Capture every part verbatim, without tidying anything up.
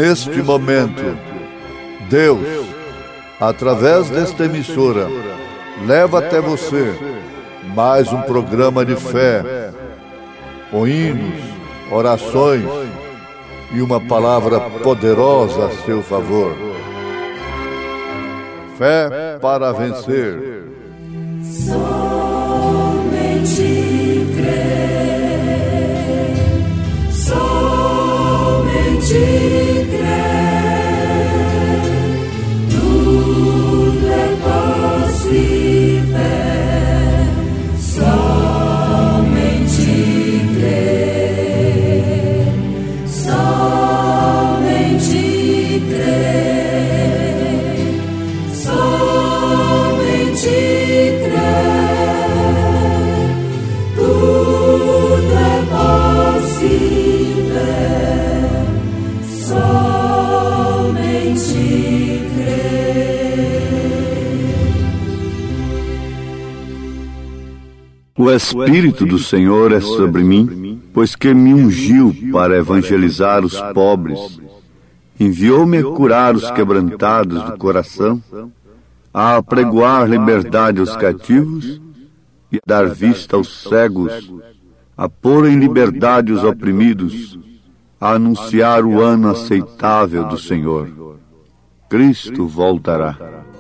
neste momento, Deus, através desta emissora, leva até você mais um programa de fé, com hinos, orações e uma palavra poderosa a seu favor. Fé para vencer. Somente crer, somente crer, tudo é possível. Somente crer, somente crer, somente crer, tudo é possível. Somente O Espírito do Senhor é sobre mim, pois que me ungiu para evangelizar os pobres, enviou-me a curar os quebrantados do coração, a apregoar liberdade aos cativos e a dar vista aos cegos, a pôr em liberdade os oprimidos, a anunciar o ano aceitável do Senhor. Cristo voltará.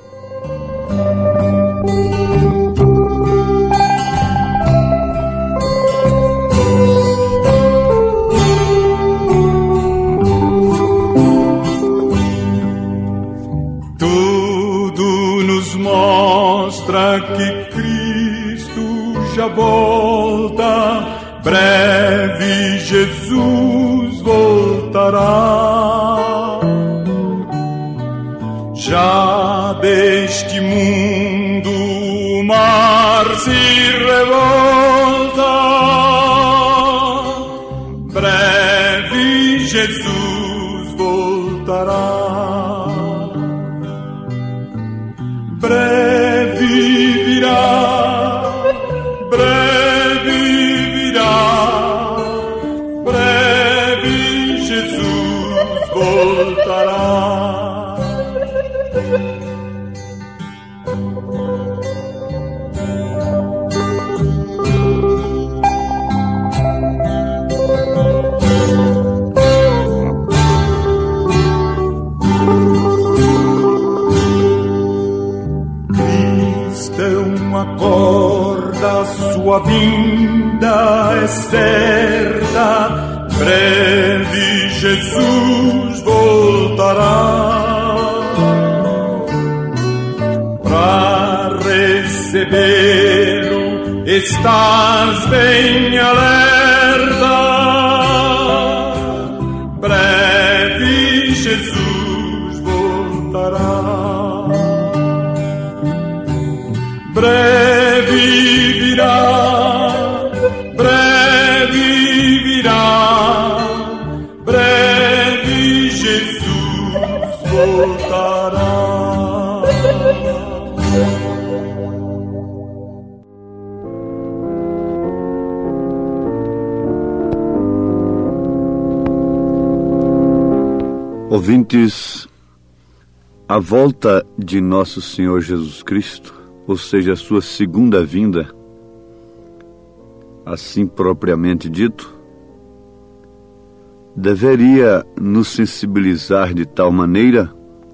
Tudo nos mostra que Cristo já volta, breve Jesus voltará. Já deste mundo o mar se revolta, breve Jesus voltará. Breve virá, breve virá, breve Jesus voltará. Acorda, sua vinda é certa, breve Jesus voltará. Para recebê-lo estás bem alerta, breve Jesus voltará. Breve virá, breve virá, breve Jesus voltará. Ouvintes, a volta de nosso Senhor Jesus Cristo, ou seja, a sua segunda vinda, assim propriamente dito, deveria nos sensibilizar de tal maneira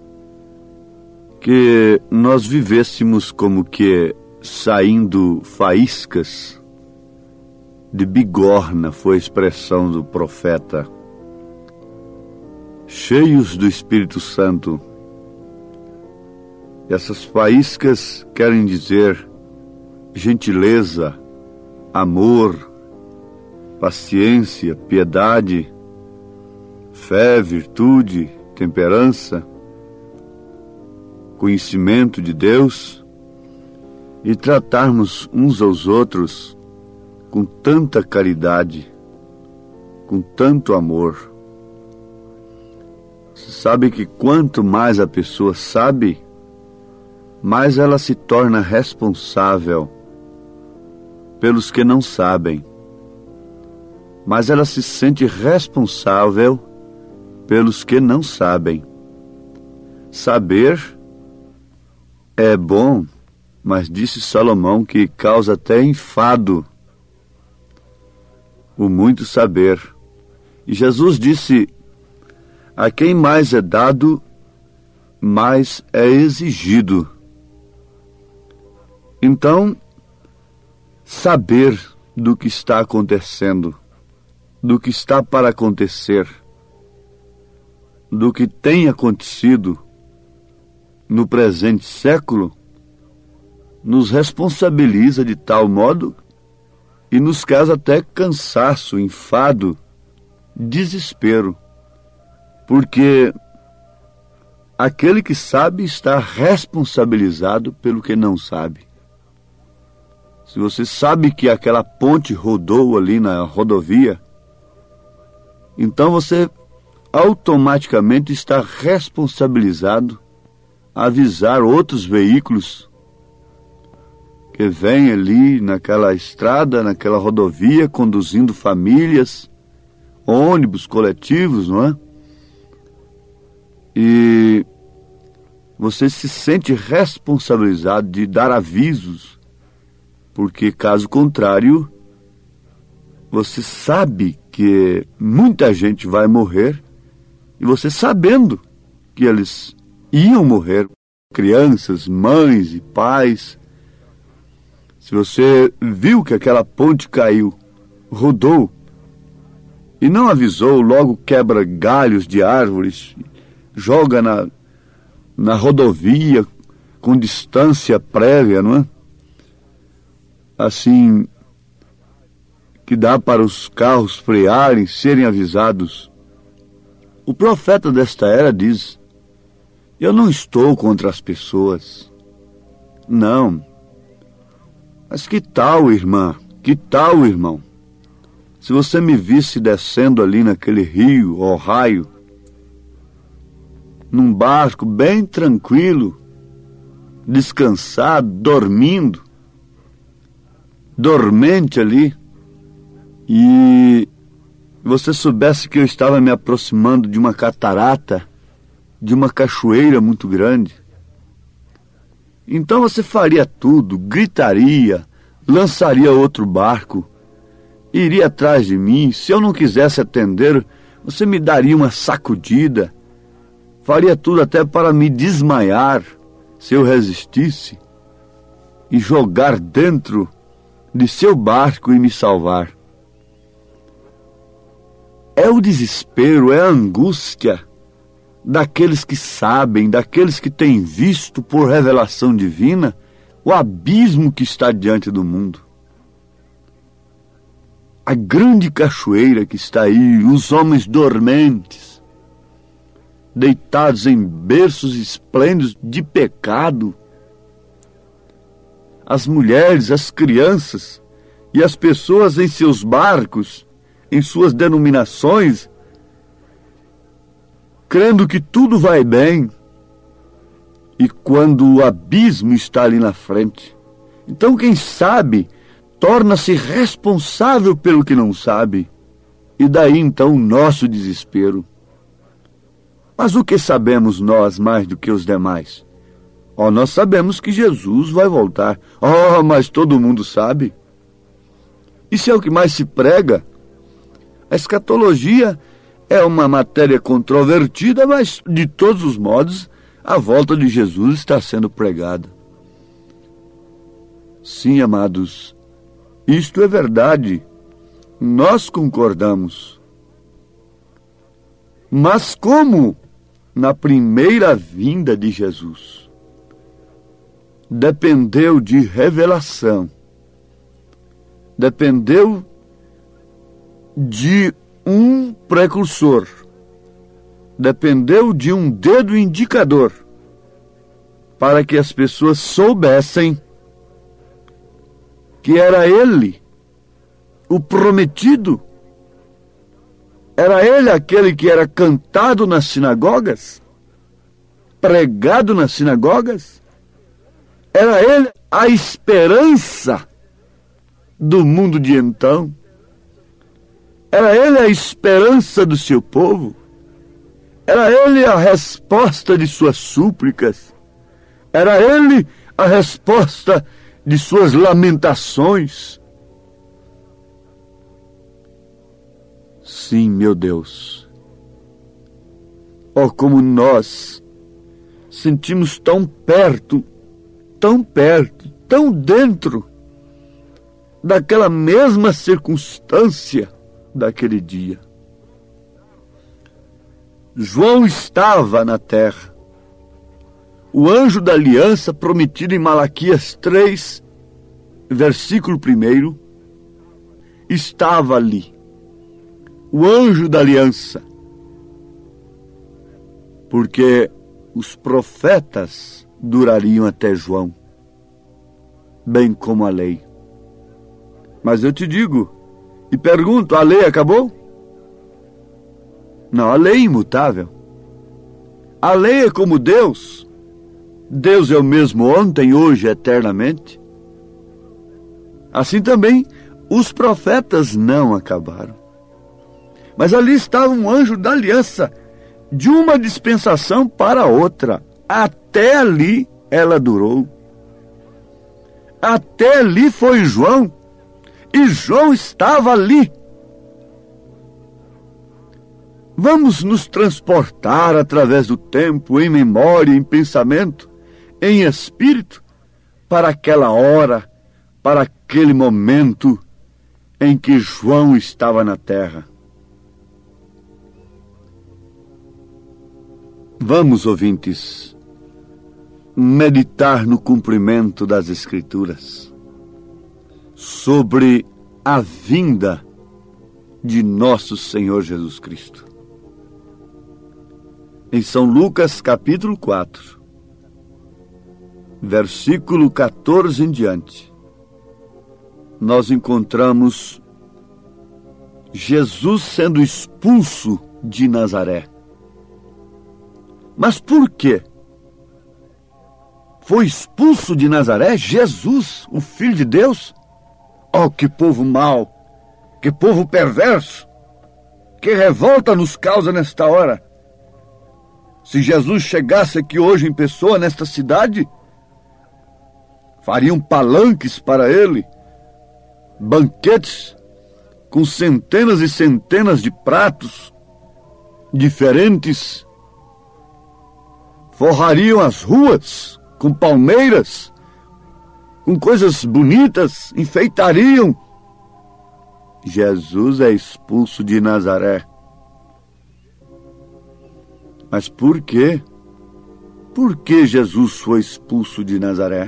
que nós vivêssemos como que saindo faíscas de bigorna, foi a expressão do profeta, cheios do Espírito Santo. Essas faíscas querem dizer gentileza, amor, paciência, piedade, fé, virtude, temperança, conhecimento de Deus e tratarmos uns aos outros com tanta caridade, com tanto amor. Você sabe que quanto mais a pessoa sabe, mais ela se torna responsável pelos que não sabem. Mas ela se sente responsável pelos que não sabem. Saber é bom, mas disse Salomão que causa até enfado o muito saber. E Jesus disse: a quem mais é dado, mais é exigido. Então, saber do que está acontecendo, do que está para acontecer, do que tem acontecido no presente século, nos responsabiliza de tal modo e nos causa até cansaço, enfado, desespero, porque aquele que sabe está responsabilizado pelo que não sabe. Se você sabe que aquela ponte rodou ali na rodovia, então você automaticamente está responsabilizado a avisar outros veículos que vêm ali naquela estrada, naquela rodovia, conduzindo famílias, ônibus coletivos, não é? E você se sente responsabilizado de dar avisos, porque caso contrário, você sabe que muita gente vai morrer, e você sabendo que eles iam morrer, crianças, mães e pais. Se você viu que aquela ponte caiu, rodou, e não avisou, logo quebra galhos de árvores, joga na, na rodovia com distância prévia, não é? Assim, que dá para os carros frearem, serem avisados. O profeta desta era diz: eu não estou contra as pessoas. Não. Mas que tal, irmã? Que tal, irmão? Se você me visse descendo ali naquele rio, Ohio, num barco bem tranquilo, descansado, dormindo, dormente ali, e você soubesse que eu estava me aproximando de uma catarata, de uma cachoeira muito grande, então você faria tudo, gritaria, lançaria outro barco, iria atrás de mim. Se eu não quisesse atender, você me daria uma sacudida, faria tudo até para me desmaiar, se eu resistisse, e jogar dentro de seu barco e me salvar. É o desespero, é a angústia daqueles que sabem, daqueles que têm visto por revelação divina o abismo que está diante do mundo. A grande cachoeira que está aí, os homens dormentes, deitados em berços esplêndidos de pecado, as mulheres, as crianças e as pessoas em seus barcos, em suas denominações, crendo que tudo vai bem, e quando o abismo está ali na frente, então quem sabe torna-se responsável pelo que não sabe, e daí então o nosso desespero. Mas o que sabemos nós mais do que os demais? Oh, nós sabemos que Jesus vai voltar. Oh, mas todo mundo sabe. Isso é o que mais se prega. A escatologia é uma matéria controvertida, mas, de todos os modos, a volta de Jesus está sendo pregada. Sim, amados, isto é verdade. Nós concordamos. Mas como na primeira vinda de Jesus dependeu de revelação, dependeu de um precursor, dependeu de um dedo indicador para que as pessoas soubessem que era ele o prometido, era ele aquele que era cantado nas sinagogas, pregado nas sinagogas, era ele a esperança do mundo de então, era ele a esperança do seu povo. Era ele a resposta de suas súplicas. Era ele a resposta de suas lamentações. Sim, meu Deus. Oh, como nós sentimos tão perto, tão perto, tão dentro daquela mesma circunstância daquele dia. João estava na terra. O anjo da aliança prometido em Malaquias três, versículo primeiro, estava ali. O anjo da aliança. Porque os profetas durariam até João, bem como a lei. Mas eu te digo, e pergunto, a lei acabou? Não, a lei é imutável. A lei é como Deus. Deus é o mesmo ontem, hoje, eternamente. Assim também, os profetas não acabaram. Mas ali estava um anjo da aliança, de uma dispensação para outra. Até ali ela durou. Até ali foi João. E João estava ali. Vamos nos transportar através do tempo, em memória, em pensamento, em espírito, para aquela hora, para aquele momento em que João estava na terra. Vamos, ouvintes, meditar no cumprimento das Escrituras sobre a vinda de nosso Senhor Jesus Cristo. Em São Lucas, capítulo quatro, versículo quatorze em diante, nós encontramos Jesus sendo expulso de Nazaré. Mas por quê? Foi expulso de Nazaré Jesus, o Filho de Deus? Oh, que povo mau, que povo perverso, que revolta nos causa nesta hora. Se Jesus chegasse aqui hoje em pessoa nesta cidade, fariam palanques para ele, banquetes com centenas e centenas de pratos diferentes, forrariam as ruas com palmeiras, com coisas bonitas, enfeitariam. Jesus é expulso de Nazaré. Mas por quê? Por que Jesus foi expulso de Nazaré?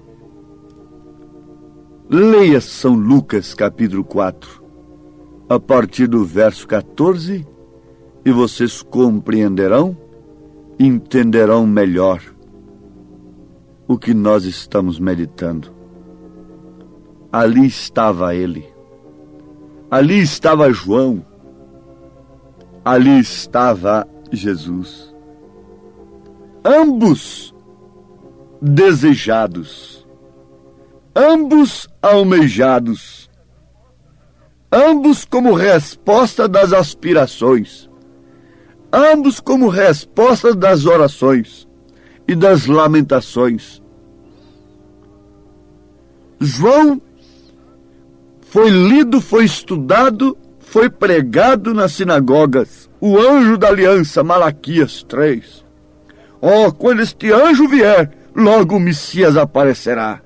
Leia São Lucas, capítulo quatro, a partir do verso quatorze, e vocês compreenderão, entenderão melhor o que nós estamos meditando. Ali estava ele. Ali estava João. Ali estava Jesus. Ambos desejados. Ambos almejados. Ambos como resposta das aspirações. Ambos como resposta das orações e das lamentações. João foi lido, foi estudado, foi pregado nas sinagogas. O anjo da aliança, Malaquias três. Oh, quando este anjo vier, logo o Messias aparecerá.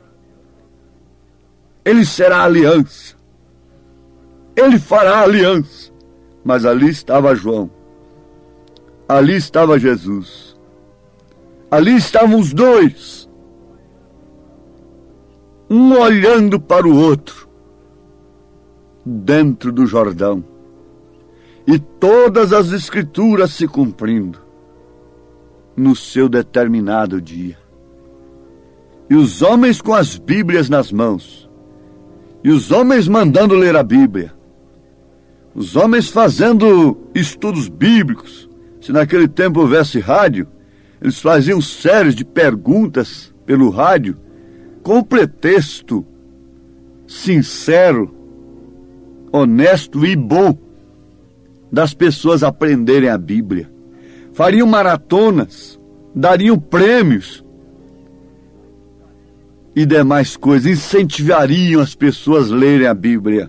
Ele será aliança. Ele fará aliança. Mas ali estava João. Ali estava Jesus. Ali estavam os dois. Um olhando para o outro. Dentro do Jordão. E todas as Escrituras se cumprindo. No seu determinado dia. E os homens com as Bíblias nas mãos. E os homens mandando ler a Bíblia. Os homens fazendo estudos bíblicos. Se naquele tempo houvesse rádio, eles faziam séries de perguntas pelo rádio, com o pretexto sincero, honesto e bom das pessoas aprenderem a Bíblia. fariam maratonas, dariam prêmios e demais coisas, incentivariam as pessoas a lerem a Bíblia.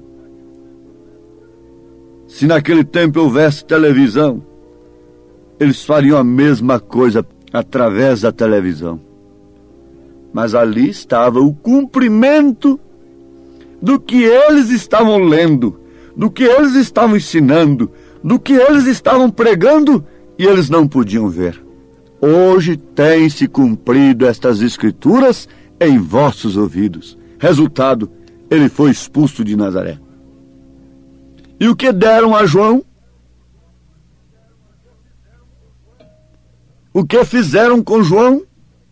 Se naquele tempo houvesse televisão, eles fariam a mesma coisa através da televisão. Mas ali estava o cumprimento do que eles estavam lendo, do que eles estavam ensinando, do que eles estavam pregando, e eles não podiam ver. Hoje tem se cumprido estas escrituras em vossos ouvidos. Resultado, ele foi expulso de Nazaré. E o que deram a João? O que fizeram com João?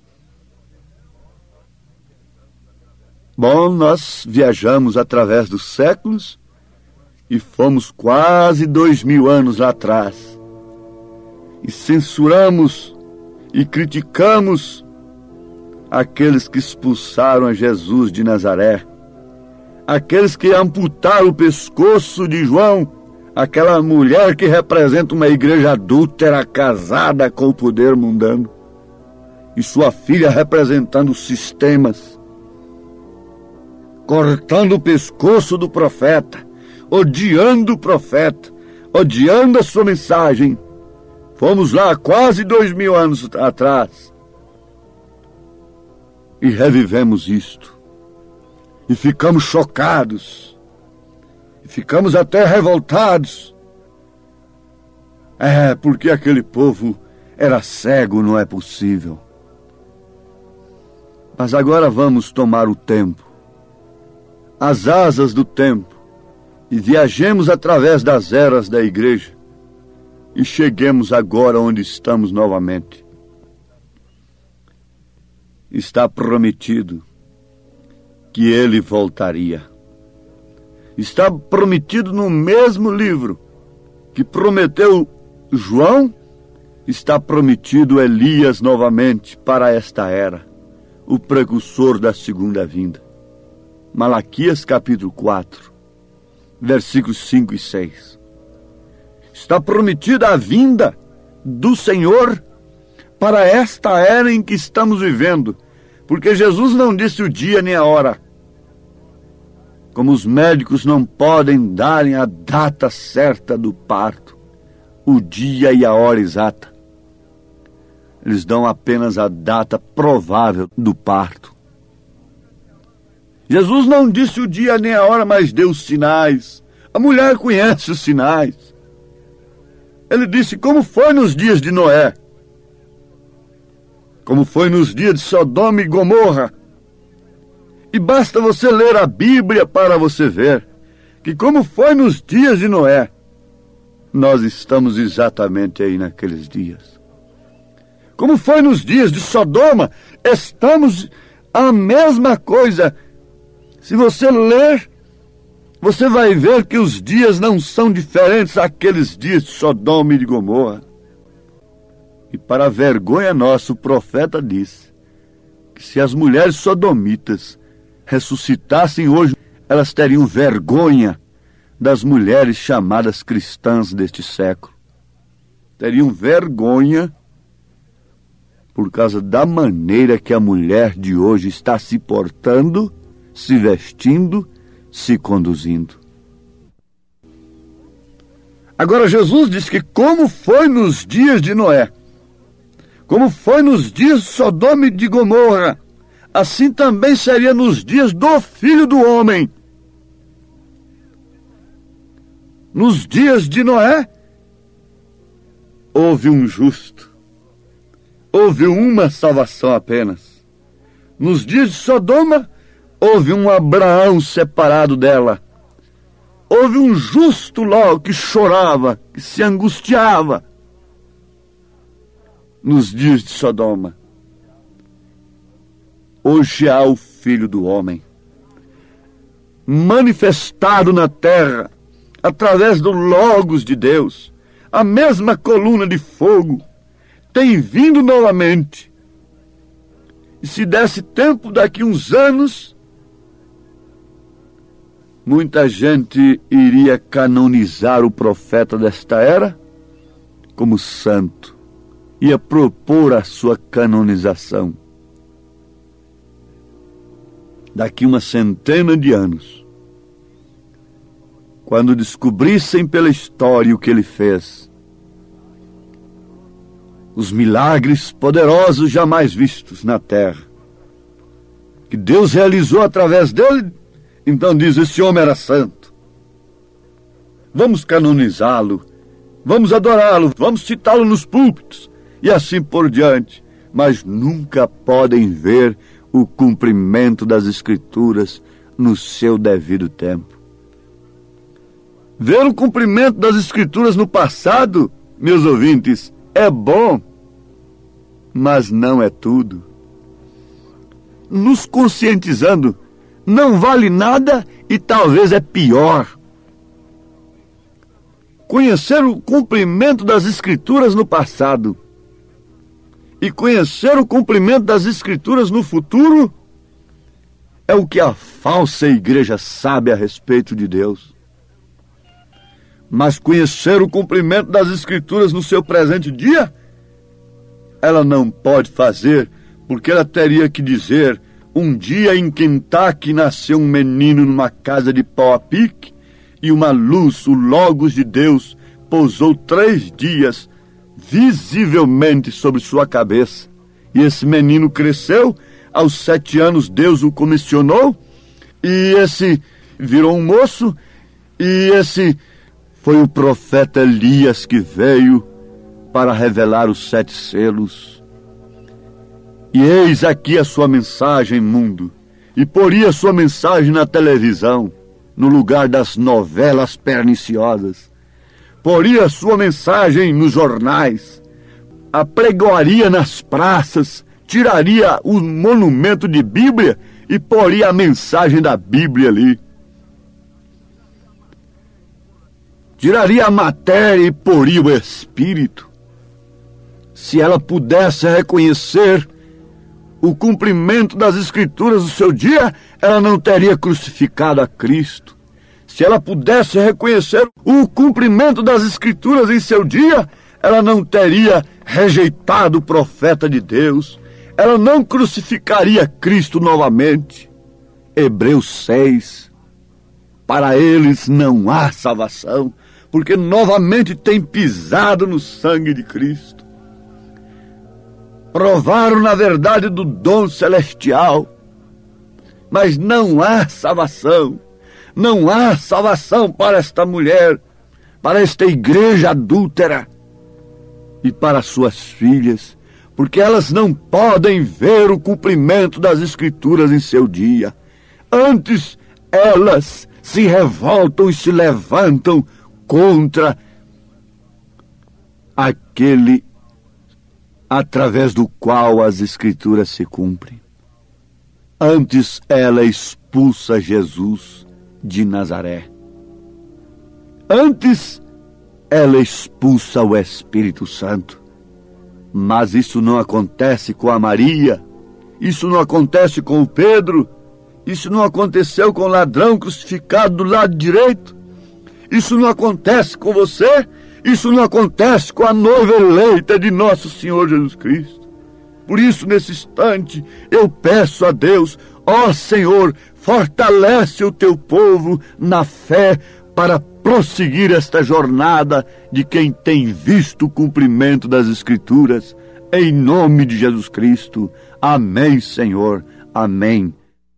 Bom, nós viajamos através dos séculos e fomos quase dois mil anos lá atrás. E censuramos e criticamos aqueles que expulsaram a Jesus de Nazaré, aqueles que amputaram o pescoço de João, aquela mulher que representa uma igreja adúltera casada com o poder mundano, e sua filha representando os sistemas, cortando o pescoço do profeta, odiando o profeta, odiando a sua mensagem. Fomos lá quase dois mil anos atrás e revivemos isto. E ficamos chocados. E ficamos até revoltados. É, porque aquele povo era cego, não é possível. Mas agora vamos tomar o tempo, as asas do tempo, e viajemos através das eras da igreja e cheguemos agora onde estamos novamente. Está prometido que ele voltaria. Está prometido no mesmo livro que prometeu João, está prometido Elias novamente para esta era, o precursor da segunda vinda. Malaquias capítulo quatro, versículos cinco e seis. Está prometida a vinda do Senhor para esta era em que estamos vivendo, porque Jesus não disse o dia nem a hora. Como os médicos não podem darem a data certa do parto, o dia e a hora exata. Eles dão apenas a data provável do parto. Jesus não disse o dia nem a hora, mas deu os sinais. A mulher conhece os sinais. Ele disse como foi nos dias de Noé, como foi nos dias de Sodoma e Gomorra. E basta você ler a Bíblia para você ver que como foi nos dias de Noé, nós estamos exatamente aí naqueles dias. Como foi nos dias de Sodoma, estamos a mesma coisa. Se você ler, você vai ver que os dias não são diferentes daqueles dias de Sodoma e de Gomorra. E para a vergonha nossa, o profeta disse que se as mulheres sodomitas ressuscitassem hoje, elas teriam vergonha das mulheres chamadas cristãs deste século. Teriam vergonha por causa da maneira que a mulher de hoje está se portando, se vestindo, se conduzindo. Agora Jesus diz que como foi nos dias de Noé, como foi nos dias de Sodoma e de Gomorra, assim também seria nos dias do Filho do Homem. Nos dias de Noé, houve um justo, houve uma salvação apenas. Nos dias de Sodoma, houve um Abraão separado dela. Houve um justo Ló que chorava, que se angustiava. Nos dias de Sodoma, hoje há o Filho do Homem, manifestado na terra, através do Logos de Deus, a mesma coluna de fogo, tem vindo novamente. E se desse tempo, daqui uns anos, muita gente iria canonizar o profeta desta era como santo, ia propor a sua canonização. Daqui uma centena de anos, quando descobrissem pela história o que ele fez, os milagres poderosos jamais vistos na terra, que Deus realizou através dele, então diz, esse homem era santo. Vamos canonizá-lo, vamos adorá-lo, vamos citá-lo nos púlpitos, e assim por diante, mas nunca podem ver o cumprimento das Escrituras no seu devido tempo. Ver o cumprimento das Escrituras no passado, meus ouvintes, é bom, mas não é tudo. Nos conscientizando, não vale nada e talvez é pior. Conhecer o cumprimento das Escrituras no passado e conhecer o cumprimento das Escrituras no futuro é o que a falsa igreja sabe a respeito de Deus. Mas conhecer o cumprimento das Escrituras no seu presente dia, ela não pode fazer, porque ela teria que dizer, um dia em Kentucky nasceu um menino numa casa de pau a pique, e uma luz, o Logos de Deus, pousou três dias visivelmente sobre sua cabeça. E esse menino cresceu, aos sete anos Deus o comissionou, e esse virou um moço, e esse foi o profeta Elias que veio para revelar os sete selos. E eis aqui a sua mensagem, mundo, e poria sua mensagem na televisão, no lugar das novelas perniciosas. Poria sua mensagem nos jornais, apregoaria nas praças, tiraria o monumento de Bíblia e poria a mensagem da Bíblia ali. Tiraria a matéria e poria o Espírito. Se ela pudesse reconhecer o cumprimento das Escrituras no seu dia, ela não teria crucificado a Cristo. Se ela pudesse reconhecer o cumprimento das Escrituras em seu dia, ela não teria rejeitado o profeta de Deus. Ela não crucificaria Cristo novamente. Hebreus seis. Para eles não há salvação, porque novamente têm pisado no sangue de Cristo. Provaram na verdade do dom celestial, mas não há salvação. Não há salvação para esta mulher, para esta igreja adúltera e para suas filhas, porque elas não podem ver o cumprimento das Escrituras em seu dia. Antes, elas se revoltam e se levantam contra aquele através do qual as Escrituras se cumprem. Antes, ela expulsa Jesus de Nazaré. Antes, ela expulsa o Espírito Santo. Mas isso não acontece com a Maria, isso não acontece com o Pedro, isso não aconteceu com o ladrão crucificado do lado direito, isso não acontece com você, isso não acontece com a noiva eleita de nosso Senhor Jesus Cristo. Por isso, nesse instante, eu peço a Deus, ó Senhor, fortalece o teu povo na fé para prosseguir esta jornada de quem tem visto o cumprimento das Escrituras. Em nome de Jesus Cristo. Amém, Senhor. Amém.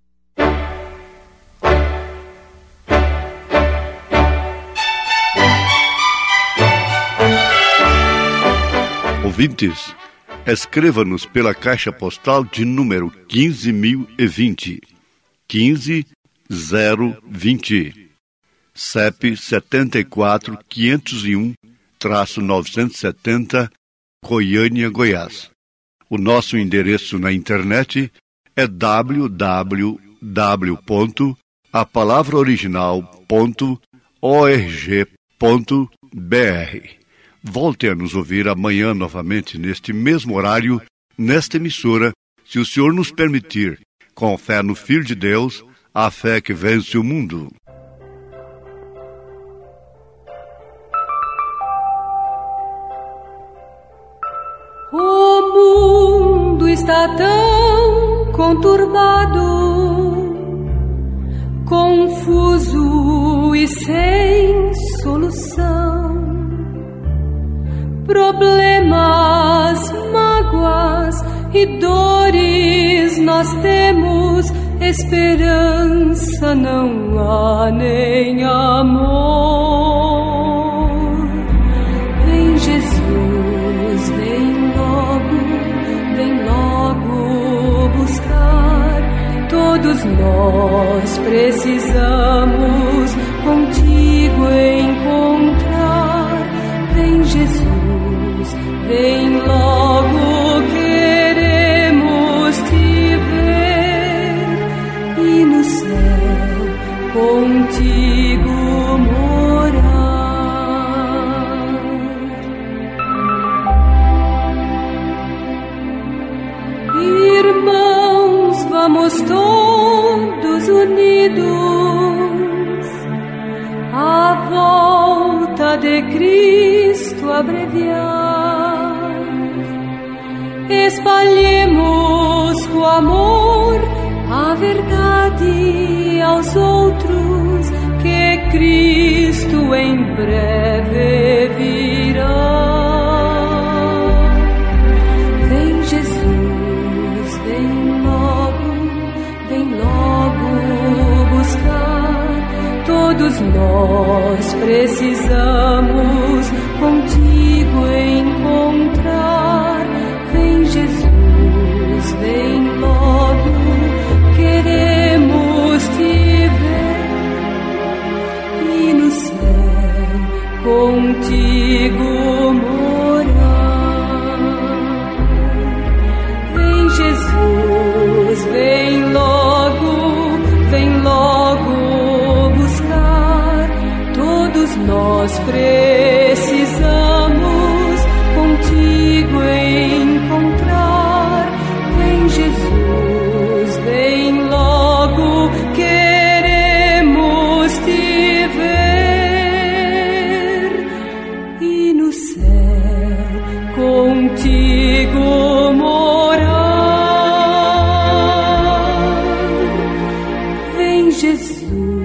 Ouvintes, escreva-nos pela caixa postal de número quinze mil e vinte, quinze zero vinte, C E P setenta e quatro, quinhentos e um, novecentos e setenta, Goiânia, Goiás. O nosso endereço na internet é w w w ponto a palavra original ponto org ponto b r. Volte a nos ouvir amanhã novamente neste mesmo horário, nesta emissora, se o Senhor nos permitir, com fé no Filho de Deus, a fé que vence o mundo. O está tão conturbado, confuso e sem solução. Problemas, mágoas e dores nós temos, esperança não há nem amor. Vem Jesus, vem logo, vem logo buscar. Todos nós precisamos contigo encontrar. Vem Jesus, vem logo, queremos te ver e no céu contigo morar. Irmãos, vamos todos unidos à volta de Cristo abreviar. Espalhemos o amor, a verdade aos outros, que Cristo em breve virá. Vem Jesus, vem logo, vem logo buscar. Todos nós precisamos contigo encontrar. Vem Jesus, vem logo, queremos te ver e no céu contigo morar. Vem Jesus, vem logo, vem logo buscar. Todos nós precisamos contigo encontrar. Vem Jesus, vem logo, queremos te ver e no céu contigo morar. Vem Jesus.